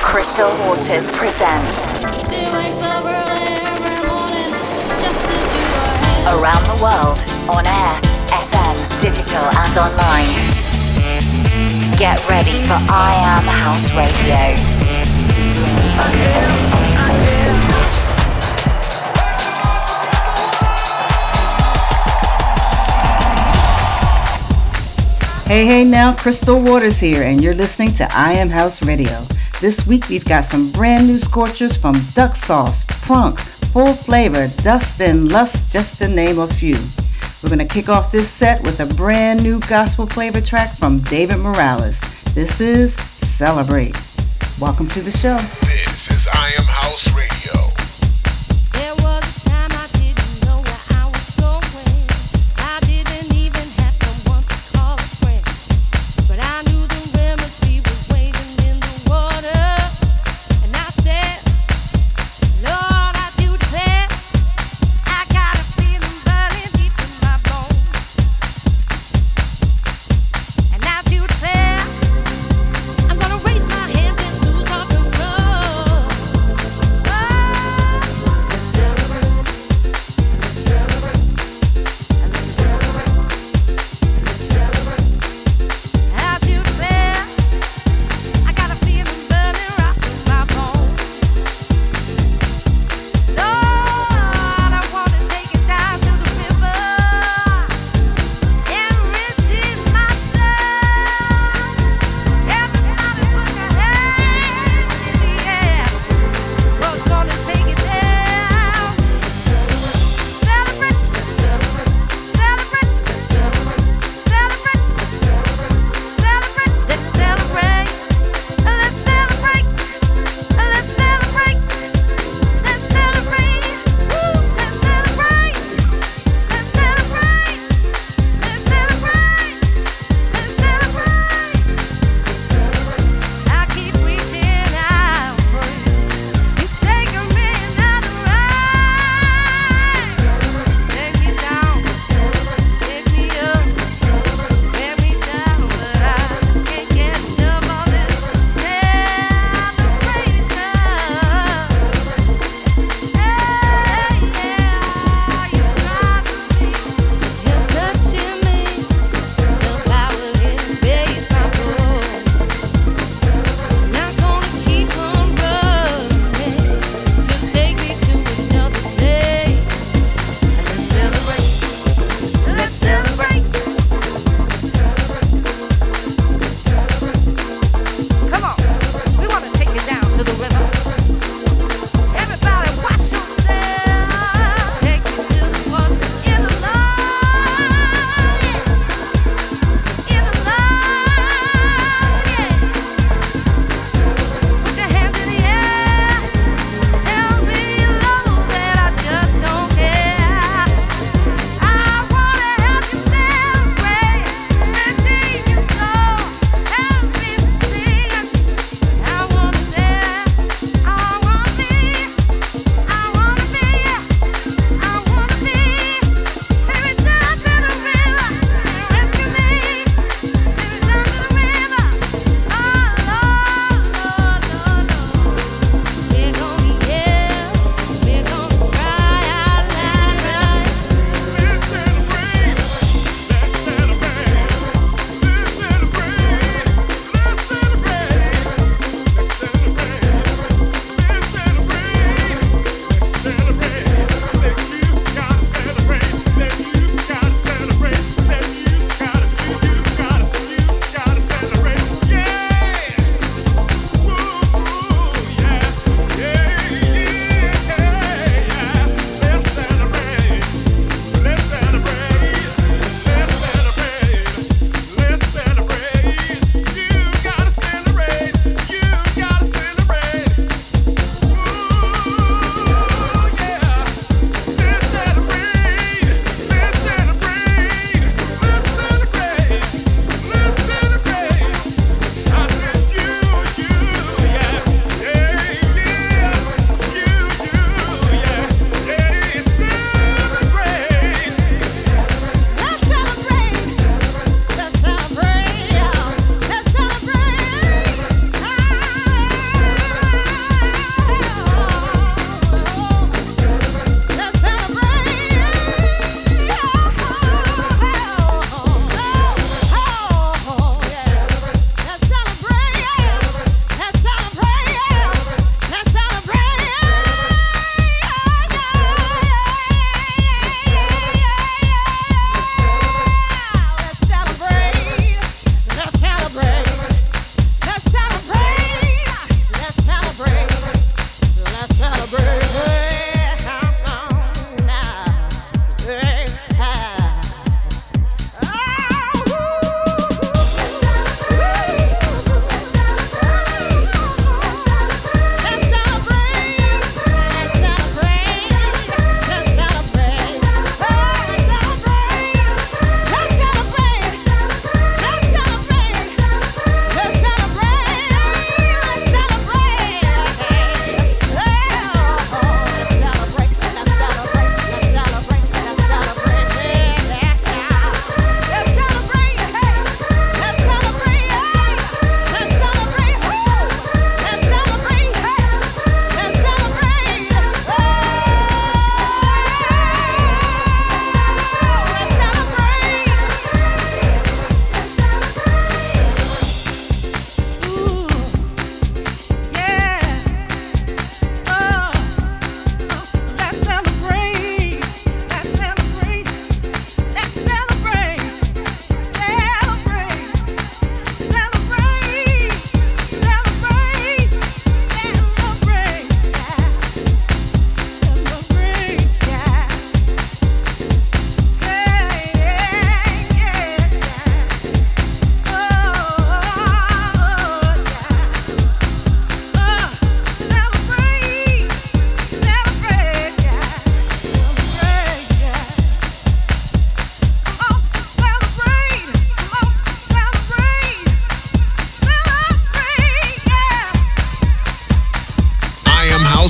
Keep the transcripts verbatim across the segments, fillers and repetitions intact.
Crystal Waters presents Around the World, on air, F M, digital and online. Get ready for I Am House Radio. Hey, hey now, Crystal Waters here, and you're listening to I Am House Radio. This week we've got some brand new scorchers from Duck Sauce, Prunk, Full Flavor, Dust and Lust, just to name a few. We're going to kick off this set with a brand new gospel flavor track from David Morales. This is Celebrate. Welcome to the show. This is I Am House Radio. I'm gonna raise my hands and lose all control.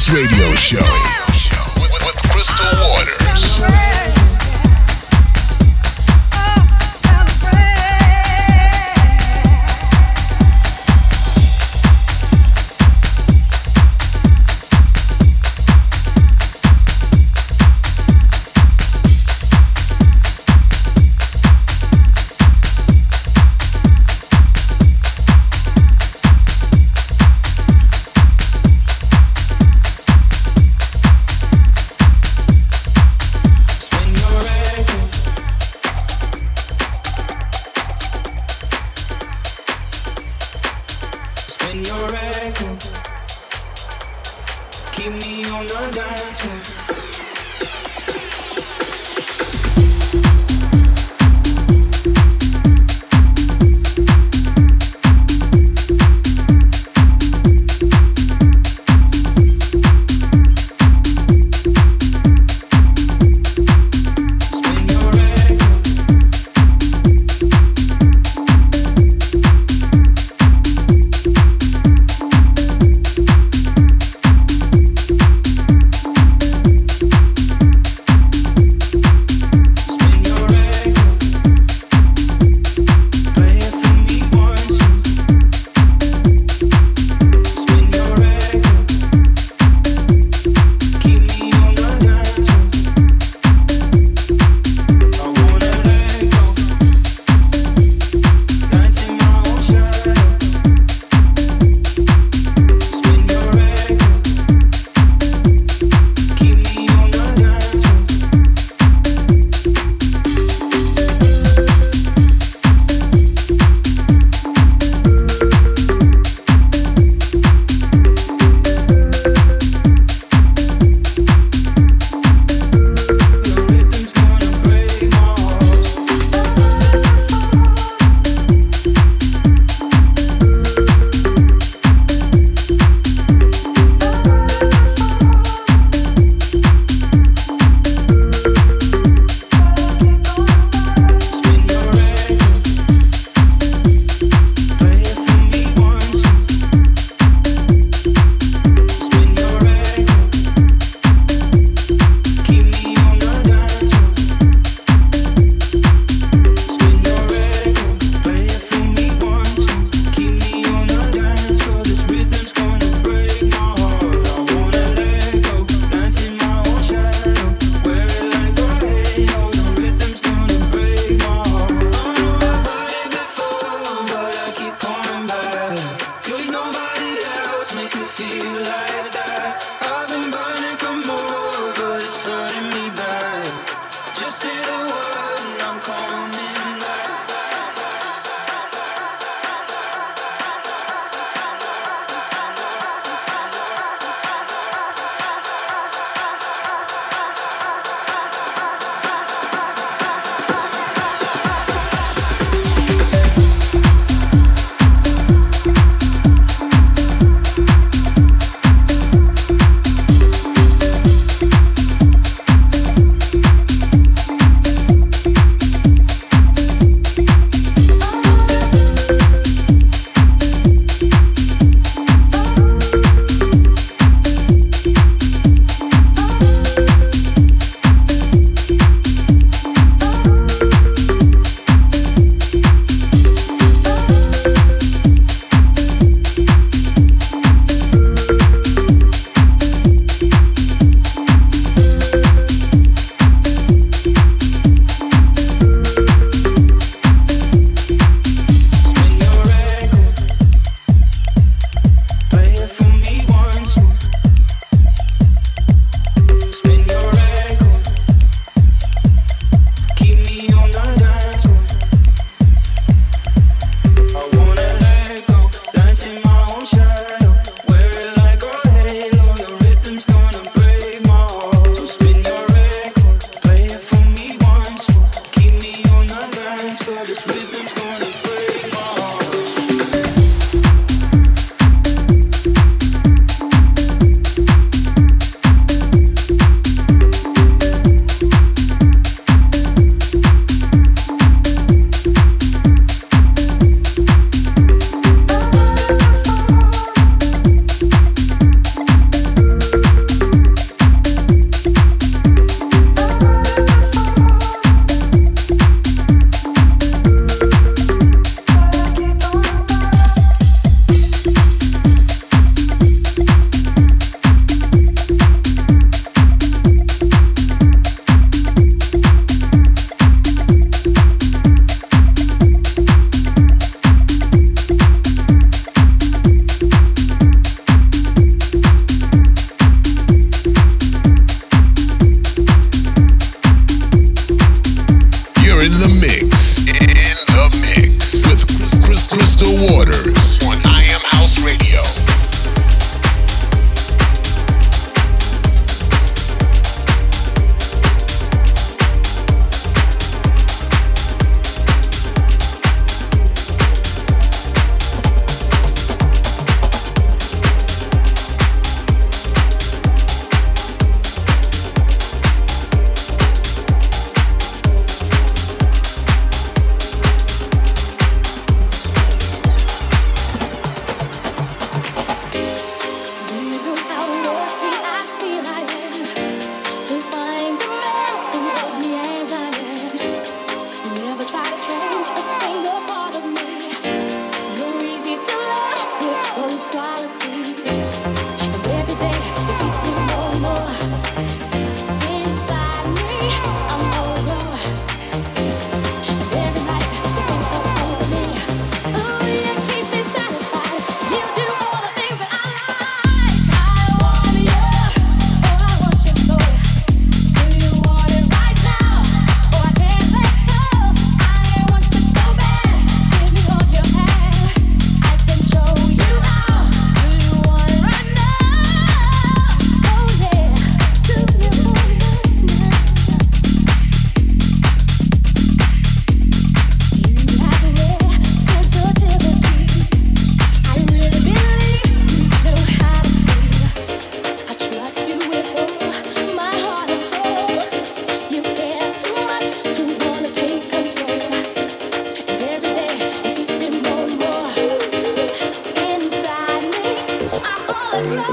House Radio Show with, with Crystal Waters.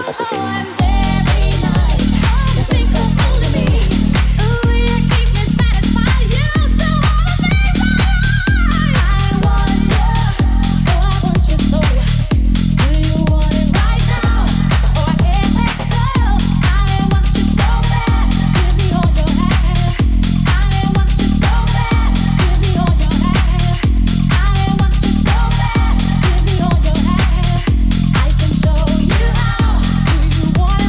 You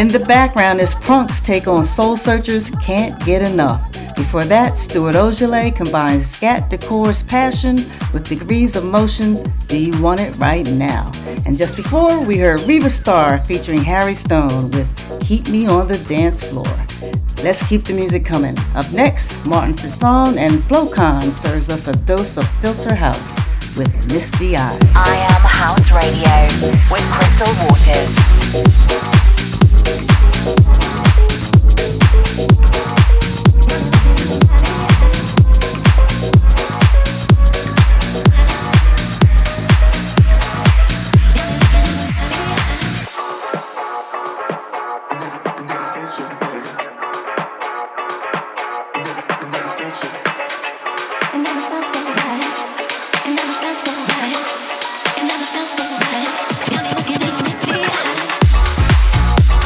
In the background is Prunk's take on Soul Searchers' Can't Get Enough. Before that, Stuart Ojale combines Scat Decor's Passion with Degrees of Motion's Do You Want It Right Now? And just before, we heard Reva Starr featuring Harry Stone with Keep Me on the Dance Floor. Let's keep the music coming. Up next, Martin Fisson and Flocon serves us a dose of Filter House with Misty Eyes. I Am House Radio with Crystal Waters. It never felt so right. Got me looking at your misty eyes.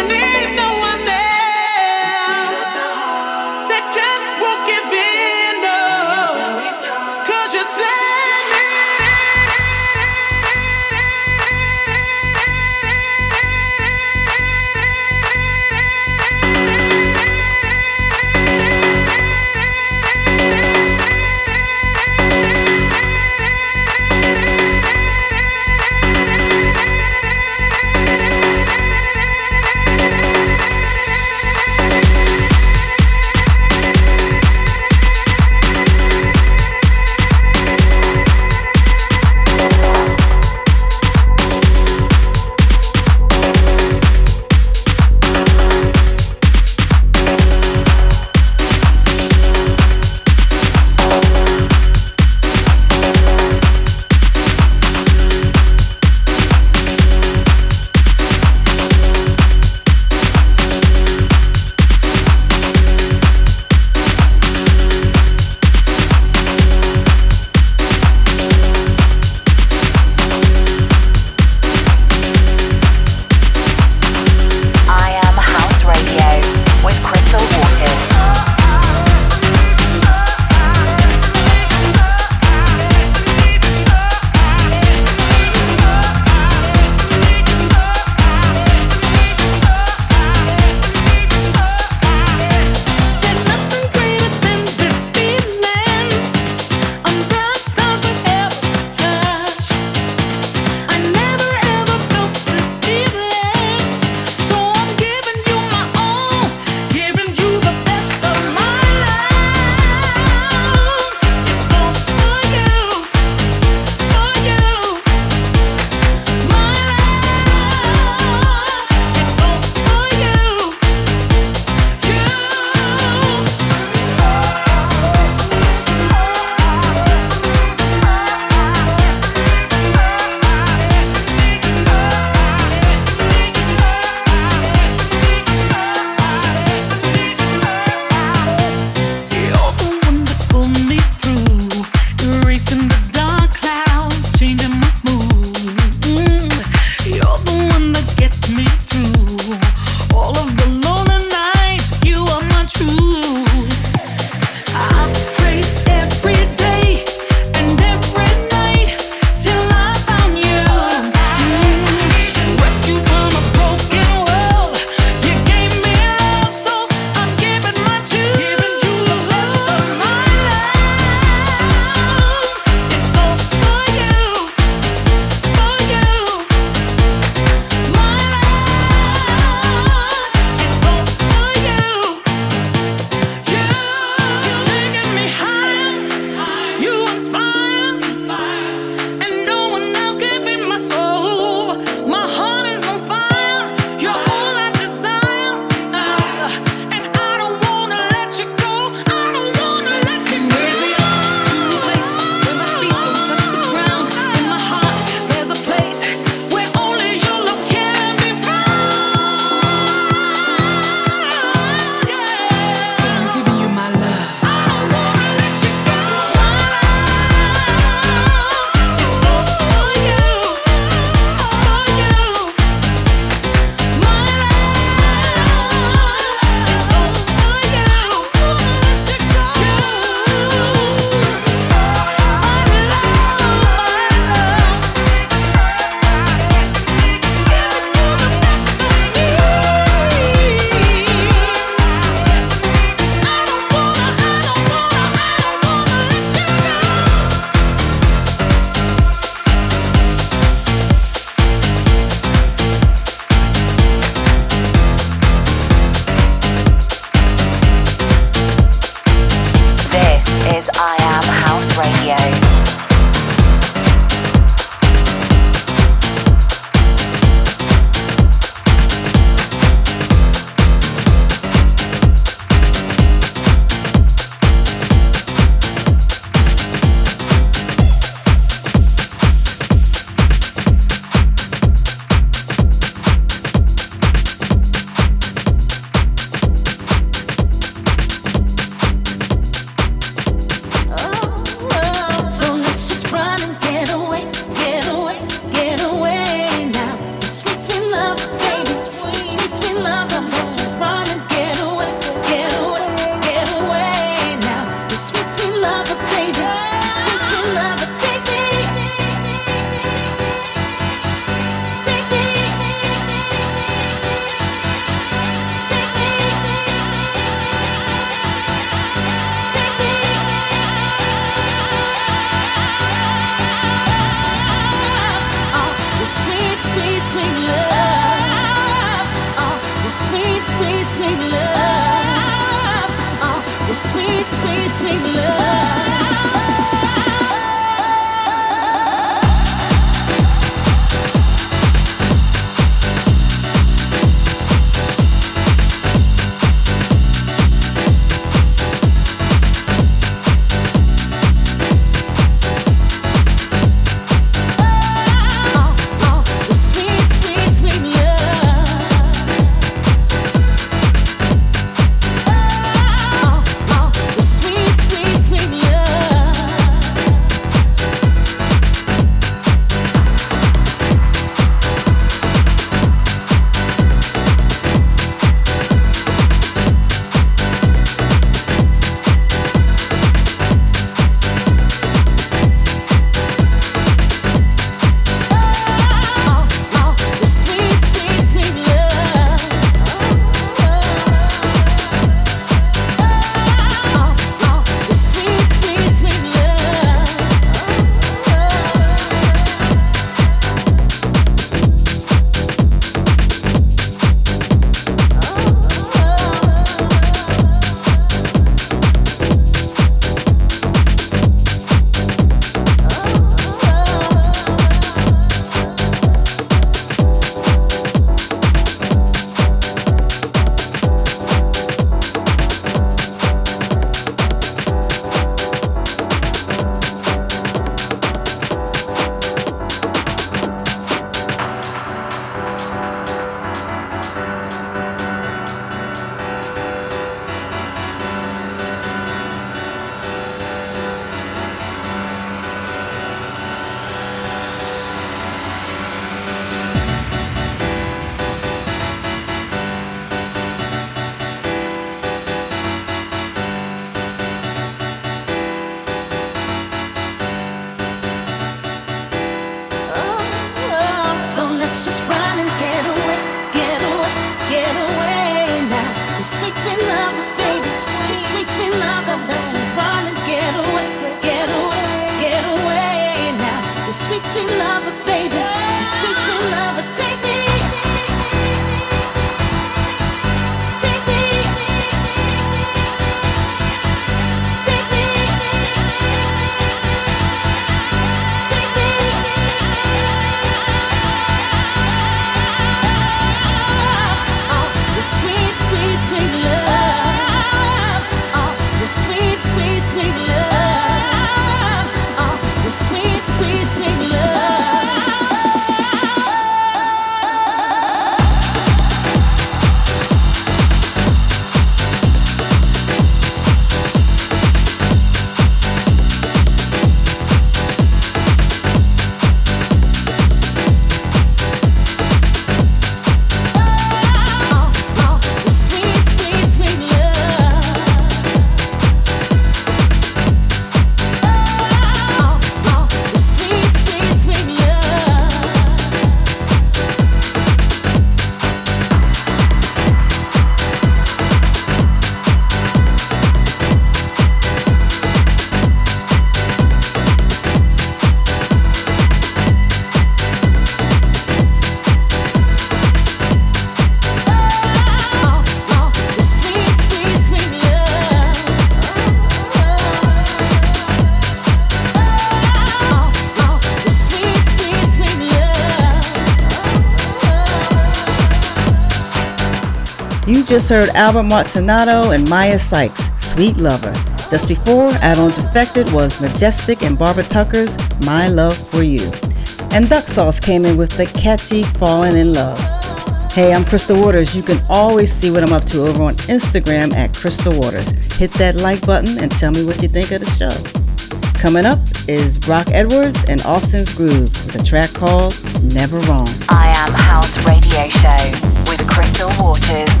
You just heard Albert Martinato and Maya Sykes, Sweet Lover. Just before, out on Defected was Majestic and Barbara Tucker's My Love For You. And Duck Sauce came in with the catchy Falling In Love. Hey, I'm Crystal Waters. You can always see what I'm up to over on Instagram at Crystal Waters. Hit that like button and tell me what you think of the show. Coming up is Brock Edwards and Austin's Groove with a track called Never Wrong. I Am House Radio Show with Crystal Waters.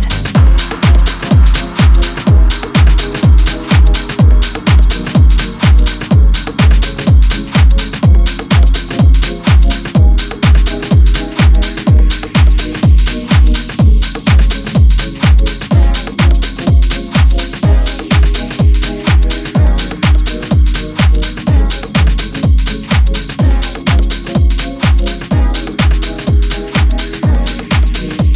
Thank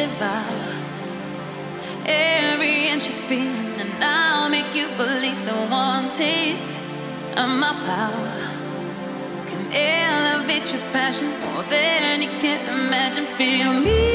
devour every inch you're feeling, and I'll make you believe the one taste of my power can elevate your passion more than you can imagine. Feel me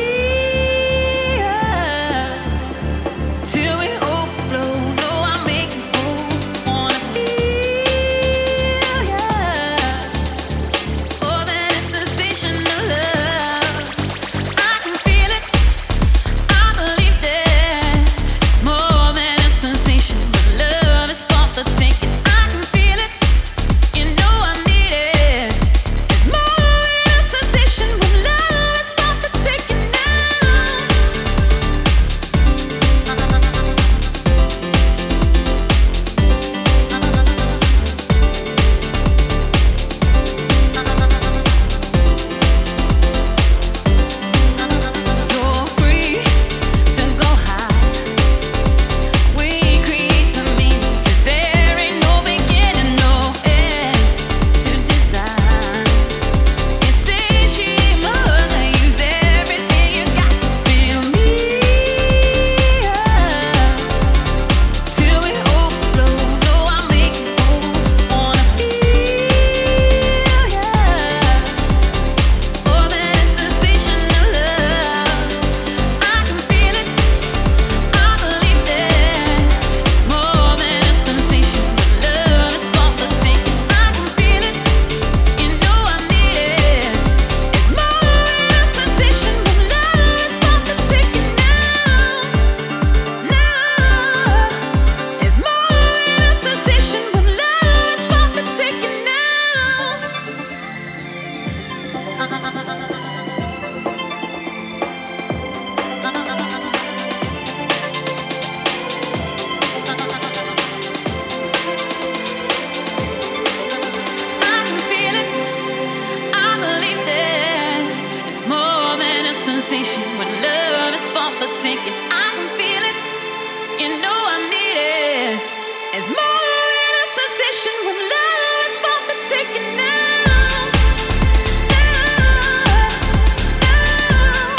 uh, till we overflow. No, I'll make you whole. Wanna feel yeah, more than a sensation of love. I can feel it, I believe that it's more than a sensation, but love is for the taking. I can feel it, you know I need it. It's more than a sensation, but love is for the taking now. You're free to go high. We create the meaning, 'cause there ain't no beginning, no end to design. You say she must use everything you got to feel me till we overflow. No, I'll make you whole. Wanna feel yeah, more than a sensation of love. I can feel it, I believe that it's more than a sensation, but love is for the taking. I can feel it, you know I need it. It's more than a sensation, but love is for the taking now. Now it's more than a sensation, but love is for the taking now. I can feel it, I believe that it's more than a sensation, but love is for the taking. I can feel it, you know I need it. It's more than a sensation, but love is for the taking now. Now, now,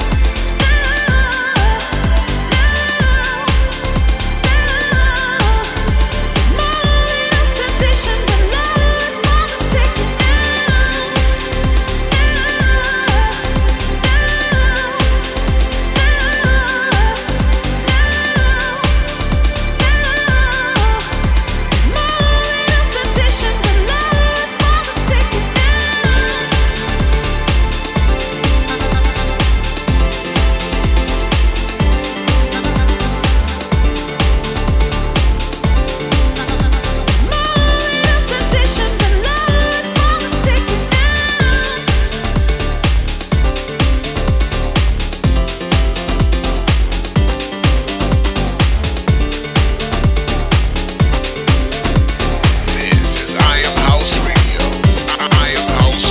This is I Am House Radio. I Am House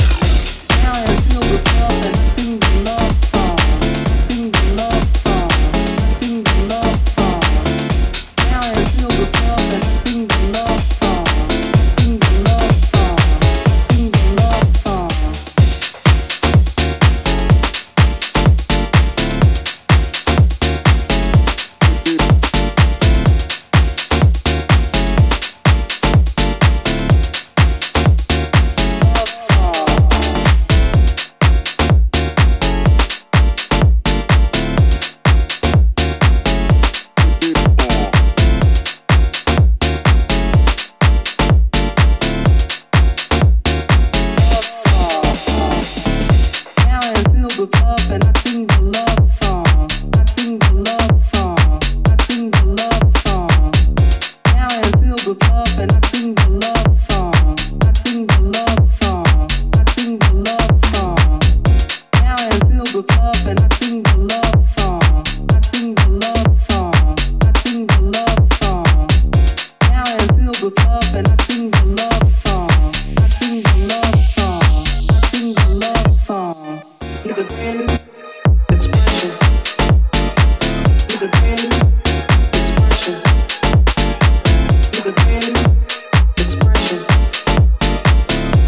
Radio.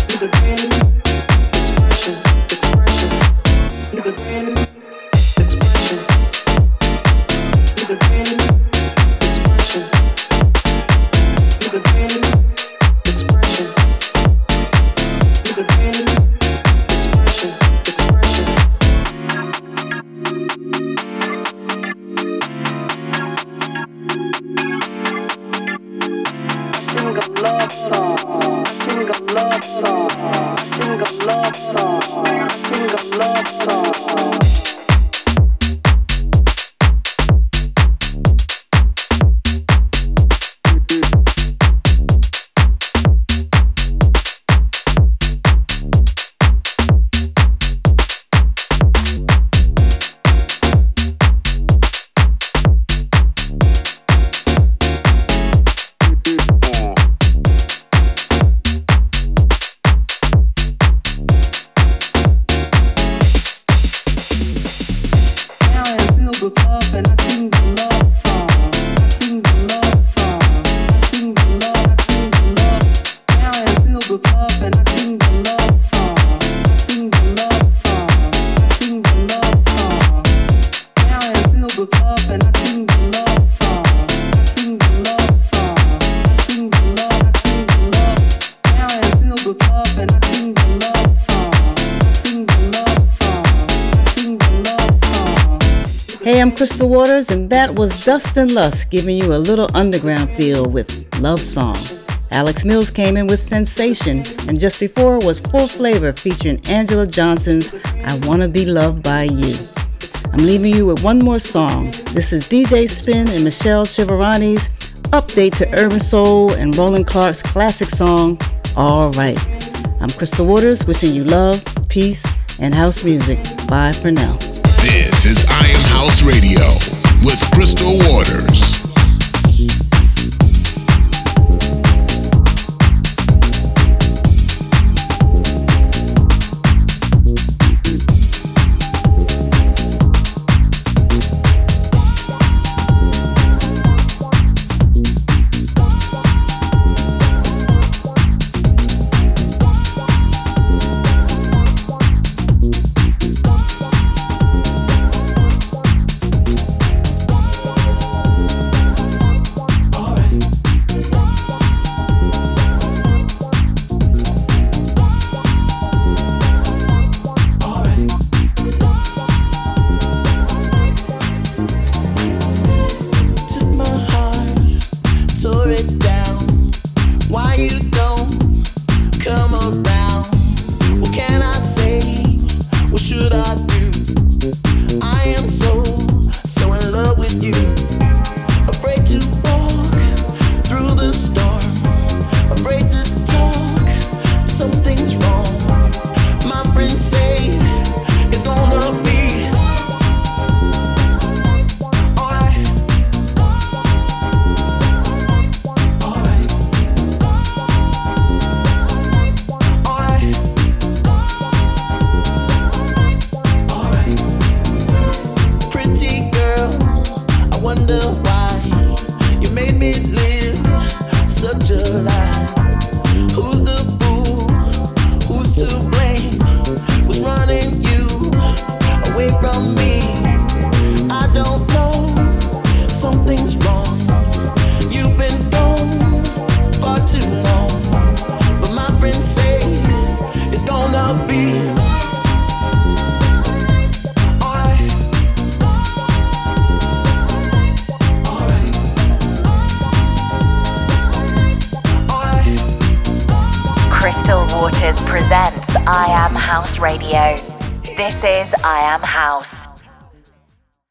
Expression, expression, expression. Crystal Waters, and that was Dustin Lust giving you a little underground feel with Love Song. Alex Mills came in with Sensation, and just before was Full Flavor featuring Angela Johnson's I Wanna Be Loved by You. I'm leaving you with one more song. This is D J Spin and Michelle Chivarani's update to Urban Soul and Roland Clark's classic song, All Right. I'm Crystal Waters, wishing you love, peace, and house music. Bye for now. This is I Am House Radio with Crystal Waters. Waters presents I Am House Radio. This is I Am House.